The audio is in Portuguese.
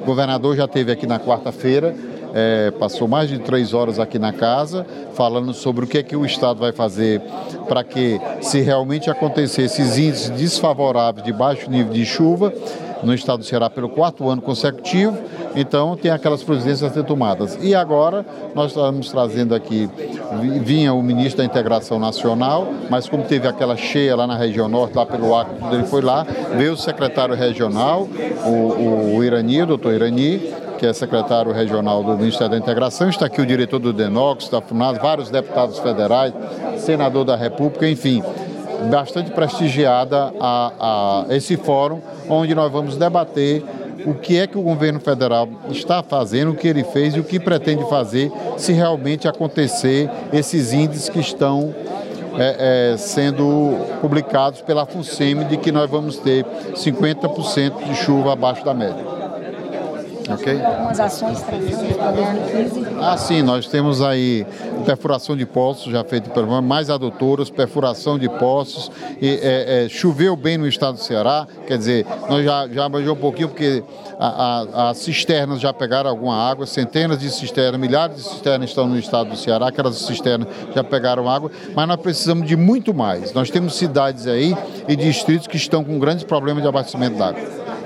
O governador já esteve aqui na quarta-feira, passou mais de 3 horas aqui na casa, falando sobre o que é que o Estado vai fazer para que, se realmente acontecer esses índices desfavoráveis de baixo nível de chuva no estado do Ceará pelo 4º ano consecutivo, então tem aquelas providências a ser tomadas. E agora nós estamos trazendo aqui, vinha o ministro da Integração Nacional, mas como teve aquela cheia lá na região norte, lá pelo Acre, ele foi lá, veio o secretário regional, o Irani, o doutor Irani, que é secretário regional do Ministério da Integração, está aqui o diretor do DENOX, da FUNAS, vários deputados federais, senador da República, enfim, bastante prestigiada a esse fórum, onde nós vamos debater o que é que o governo federal está fazendo, o que ele fez e o que pretende fazer se realmente acontecer esses índices que estão sendo publicados pela FUNSEMI de que nós vamos ter 50% de chuva abaixo da média. Okay? Algumas ações para crise? Sim, nós temos aí perfuração de poços, já feito pelo mais adutoras, perfuração de poços, choveu bem no estado do Ceará, quer dizer, nós já abrangeu um pouquinho, porque as cisternas já pegaram alguma água, centenas de cisternas, milhares de cisternas estão no estado do Ceará, aquelas cisternas já pegaram água, mas nós precisamos de muito mais. Nós temos cidades aí e distritos que estão com grandes problemas de abastecimento d'água.